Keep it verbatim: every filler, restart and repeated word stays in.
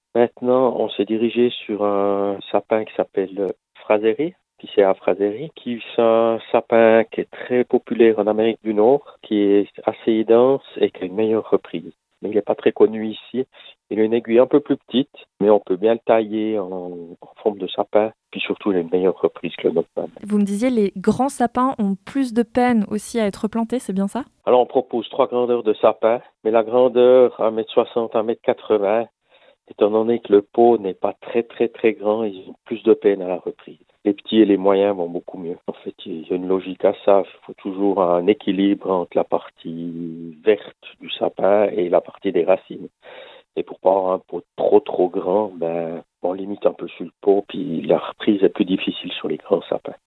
Maintenant, on s'est dirigé sur un sapin qui s'appelle euh, Frasérie, Picea frasérie, qui est un sapin qui est très populaire en Amérique du Nord, qui est assez dense et qui a une meilleure reprise. Mais il n'est pas très connu ici. Il a une aiguille un peu plus petite, mais on peut bien le tailler en, en forme de sapin. Puis surtout, il a une meilleure reprise que le nopal. Vous me disiez, les grands sapins ont plus de peine aussi à être plantés, c'est bien ça? Alors, on propose trois grandeurs de sapin, mais la grandeur un mètre soixante, un mètre quatre-vingts, étant donné que le pot n'est pas très très très grand, ils ont plus de peine à la reprise. Les petits et les moyens vont beaucoup mieux. En fait, il y a une logique à ça. Il faut toujours un équilibre entre la partie verte du sapin et la partie des racines. Et pour pas avoir un pot trop trop grand, ben, on limite un peu sur le pot, puis la reprise est plus difficile sur les grands sapins.